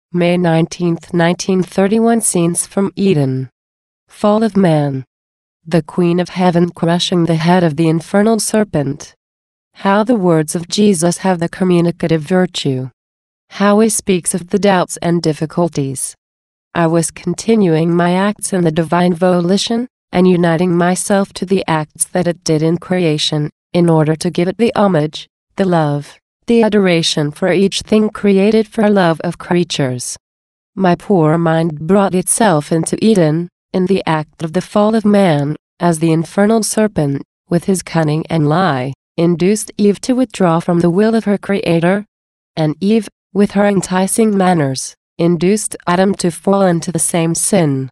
May 19, 1931. Scenes from Eden. Fall of man. The Queen of Heaven crushing the head of the infernal serpent. How the words of Jesus have the communicative virtue. How he speaks of the doubts and difficulties. I was continuing my acts in the divine volition, and uniting myself to the acts that it did in creation, in order to give it the homage, the love, the adoration for each thing created for love of creatures. My poor mind brought itself into Eden, in the act of the fall of man, as the infernal serpent, with his cunning and lie, induced Eve to withdraw from the will of her Creator, and Eve, with her enticing manners, induced Adam to fall into the same sin.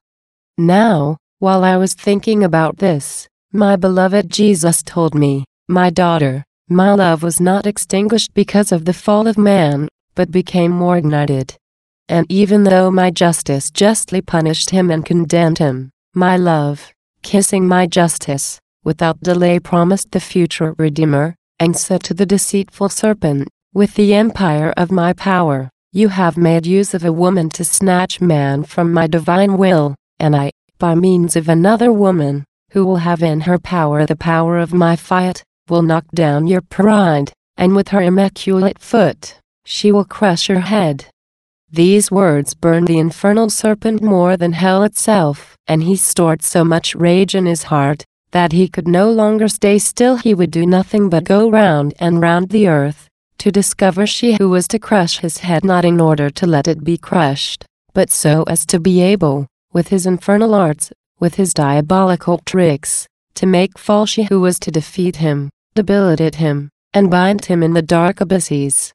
Now, while I was thinking about this, my beloved Jesus told me, "My daughter, my love was not extinguished because of the fall of man, but became more ignited. And even though my justice justly punished him and condemned him, my love, kissing my justice, without delay promised the future Redeemer, and said to the deceitful serpent, with the empire of my power, you have made use of a woman to snatch man from my divine will, and I, by means of another woman, who will have in her power the power of my fiat, will knock down your pride, and with her immaculate foot, she will crush your head." These words burned the infernal serpent more than hell itself, and he stored so much rage in his heart, that he could no longer stay still. He would do nothing but go round and round the earth, to discover she who was to crush his head, not in order to let it be crushed, but so as to be able, with his infernal arts, with his diabolical tricks, to make fall she who was to defeat him, debilitate him, and bind him in the dark abysses.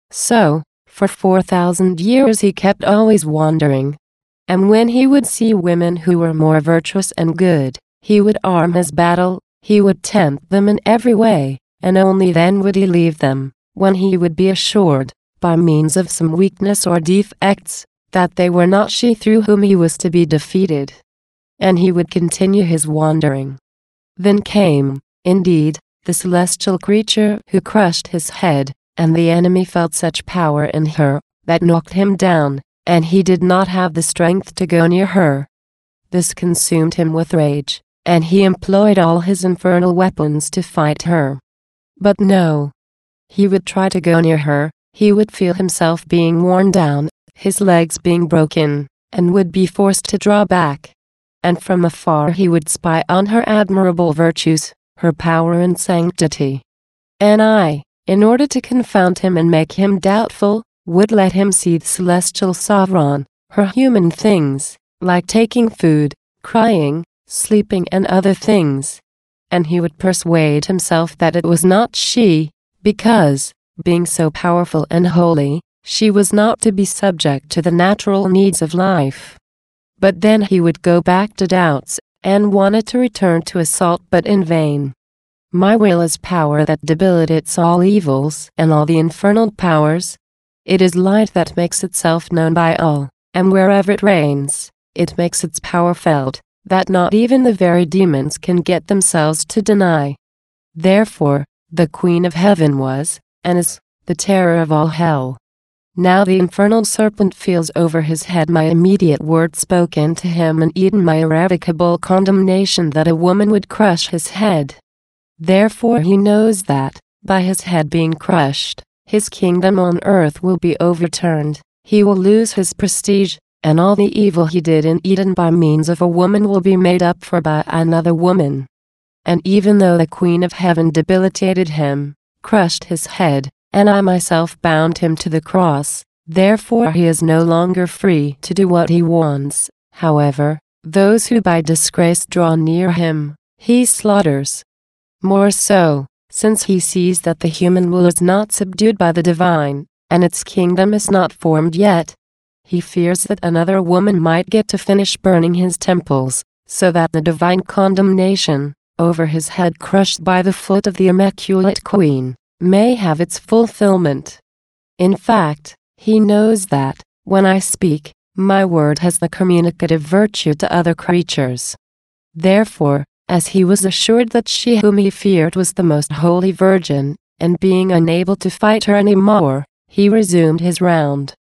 So, for 4,000 years he kept always wandering. And when he would see women who were more virtuous and good, he would arm his battle, he would tempt them in every way, and only then would he leave them, when he would be assured, by means of some weakness or defects, that they were not she through whom he was to be defeated. And he would continue his wandering. Then came, indeed, the celestial creature who crushed his head, and the enemy felt such power in her, that knocked him down, and he did not have the strength to go near her. This consumed him with rage, and he employed all his infernal weapons to fight her. But no. He would try to go near her, he would feel himself being worn down, his legs being broken, and would be forced to draw back. And from afar he would spy on her admirable virtues, her power and sanctity. And I, in order to confound him and make him doubtful, would let him see the celestial sovereign, her human things, like taking food, crying, sleeping and other things. And he would persuade himself that it was not she, because, being so powerful and holy, she was not to be subject to the natural needs of life. But then he would go back to doubts, and wanted to return to assault, but in vain. My will is power that debilitates all evils and all the infernal powers. It is light that makes itself known by all, and wherever it reigns, it makes its power felt, that not even the very demons can get themselves to deny. Therefore, the Queen of Heaven was, and is, the terror of all hell. Now the infernal serpent feels over his head my immediate word spoken to him in Eden, my irrevocable condemnation that a woman would crush his head. Therefore he knows that, by his head being crushed, his kingdom on earth will be overturned, he will lose his prestige, and all the evil he did in Eden by means of a woman will be made up for by another woman. And even though the Queen of Heaven debilitated him, crushed his head, and I myself bound him to the cross, therefore he is no longer free to do what he wants. However, those who by disgrace draw near him, he slaughters. More so, since he sees that the human will is not subdued by the divine, and its kingdom is not formed yet. He fears that another woman might get to finish burning his temples, so that the divine condemnation, over his head crushed by the foot of the Immaculate Queen, may have its fulfillment. In fact, he knows that, when I speak, my word has the communicative virtue to other creatures. Therefore, as he was assured that she whom he feared was the most holy Virgin, and being unable to fight her any more, he resumed his round.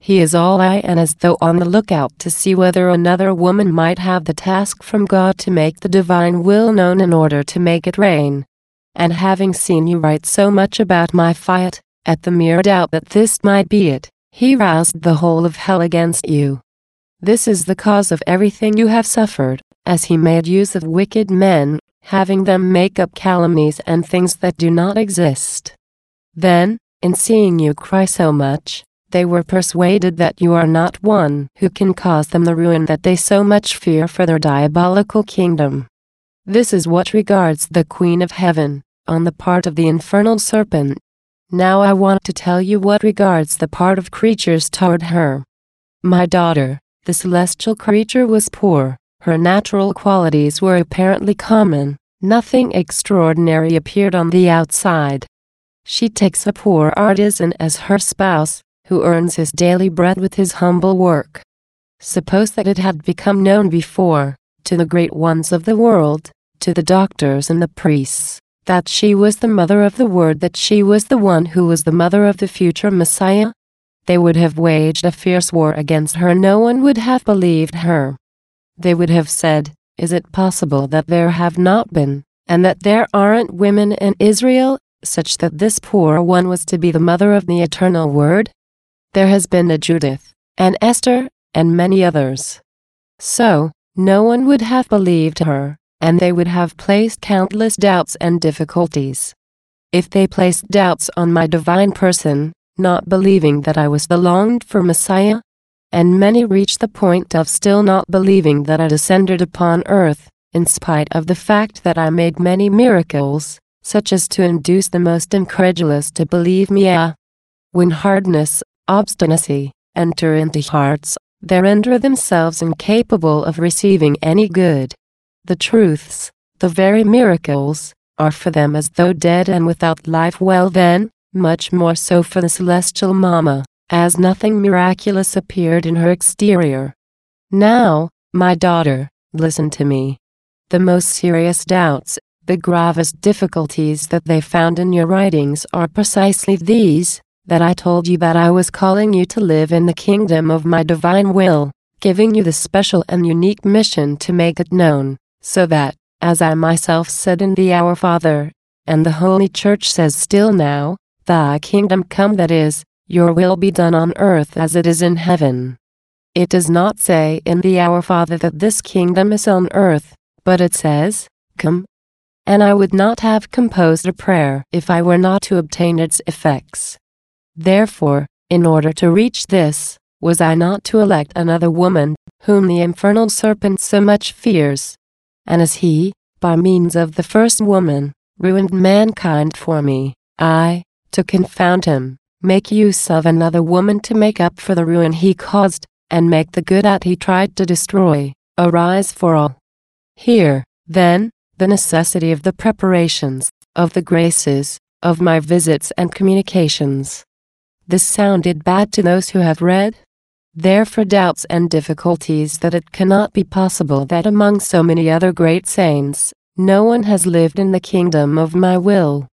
He is all eye and as though on the lookout to see whether another woman might have the task from God to make the divine will known in order to make it rain. And having seen you write so much about my fiat, at the mere doubt that this might be it, he roused the whole of hell against you. This is the cause of everything you have suffered, as he made use of wicked men, having them make up calumnies and things that do not exist. Then, in seeing you cry so much, they were persuaded that you are not one who can cause them the ruin that they so much fear for their diabolical kingdom. This is what regards the Queen of Heaven, on the part of the infernal serpent. Now I want to tell you what regards the part of creatures toward her. My daughter, the celestial creature was poor, her natural qualities were apparently common, nothing extraordinary appeared on the outside. She takes a poor artisan as her spouse, who earns his daily bread with his humble work. Suppose that it had become known before, to the great ones of the world, to the doctors and the priests, that she was the mother of the Word, that she was the one who was the mother of the future Messiah? They would have waged a fierce war against her. No one would have believed her. They would have said, is it possible that there have not been, and that there aren't women in Israel, such that this poor one was to be the mother of the eternal Word? There has been a Judith, and Esther, and many others. So, no one would have believed her, and they would have placed countless doubts and difficulties. If they placed doubts on my divine person, not believing that I was the longed-for Messiah, and many reached the point of still not believing that I descended upon earth, in spite of the fact that I made many miracles, such as to induce the most incredulous to believe me. When hardness, obstinacy, enter into hearts, they render themselves incapable of receiving any good. The truths, the very miracles, are for them as though dead and without life. Well then, much more so for the celestial Mama, as nothing miraculous appeared in her exterior. Now, my daughter, listen to me. The most serious doubts, the gravest difficulties that they found in your writings are precisely these, that I told you that I was calling you to live in the kingdom of my divine will, giving you the special and unique mission to make it known, so that, as I myself said in the Our Father, and the Holy Church says still now, Thy kingdom come, that is, your will be done on earth as it is in heaven. It does not say in the Our Father that this kingdom is on earth, but it says, come. And I would not have composed a prayer if I were not to obtain its effects. Therefore, in order to reach this, was I not to elect another woman, whom the infernal serpent so much fears? And as he, by means of the first woman, ruined mankind for me, I, to confound him, make use of another woman to make up for the ruin he caused, and make the good that he tried to destroy, arise for all. Here, then, the necessity of the preparations, of the graces, of my visits and communications. This sounded bad to those who have read? Therefore doubts and difficulties that it cannot be possible that among so many other great saints, no one has lived in the kingdom of my will.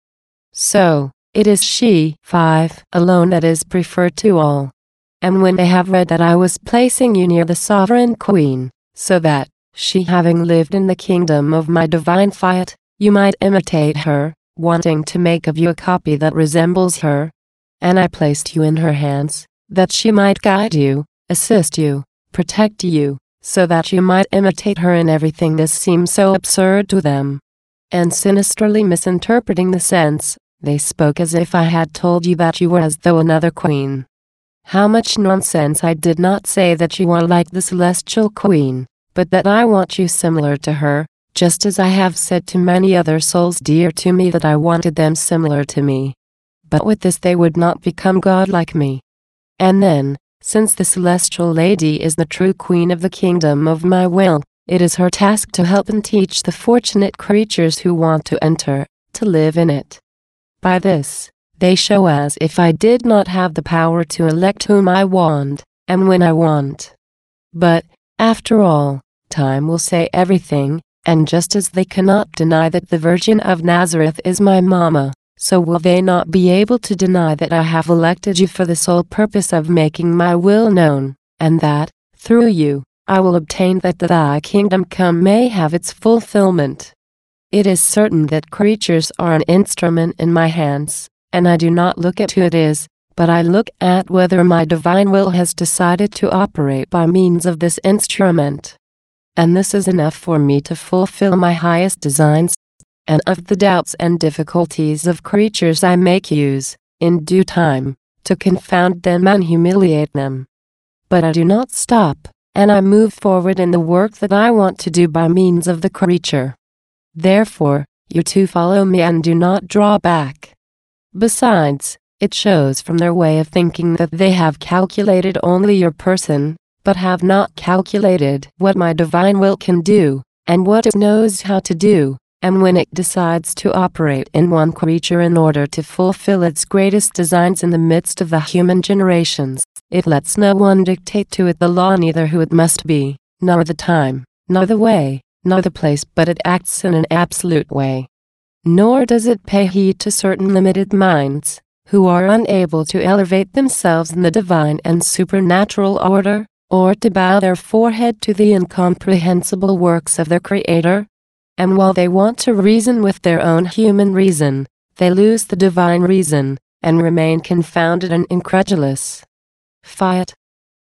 So, it is she, 5, alone that is preferred to all. And when they have read that I was placing you near the sovereign queen, so that, she having lived in the kingdom of my divine fiat, you might imitate her, wanting to make of you a copy that resembles her, and I placed you in her hands, that she might guide you, assist you, protect you, so that you might imitate her in everything. This seems so absurd to them. And sinisterly misinterpreting the sense, they spoke as if I had told you that you were as though another queen. How much nonsense! I did not say that you are like the celestial queen, but that I want you similar to her, just as I have said to many other souls dear to me that I wanted them similar to me. But with this they would not become God like me. And then, since the celestial lady is the true queen of the kingdom of my will, it is her task to help and teach the fortunate creatures who want to enter, to live in it. By this, they show as if I did not have the power to elect whom I want, and when I want. But, after all, time will say everything, and just as they cannot deny that the Virgin of Nazareth is my Mama, so will they not be able to deny that I have elected you for the sole purpose of making my will known, and that, through you, I will obtain that thy kingdom come may have its fulfillment. It is certain that creatures are an instrument in my hands, and I do not look at who it is, but I look at whether my divine will has decided to operate by means of this instrument. And this is enough for me to fulfill my highest designs, and of the doubts and difficulties of creatures I make use, in due time, to confound them and humiliate them. But I do not stop, and I move forward in the work that I want to do by means of the creature. Therefore, you too follow me and do not draw back. Besides, it shows from their way of thinking that they have calculated only your person, but have not calculated what my divine will can do, and what it knows how to do, and when it decides to operate in one creature in order to fulfill its greatest designs in the midst of the human generations, it lets no one dictate to it the law, neither who it must be, nor the time, nor the way, nor the place, but it acts in an absolute way. Nor does it pay heed to certain limited minds, who are unable to elevate themselves in the divine and supernatural order, or to bow their forehead to the incomprehensible works of their Creator. And while they want to reason with their own human reason, they lose the divine reason, and remain confounded and incredulous. Fiat.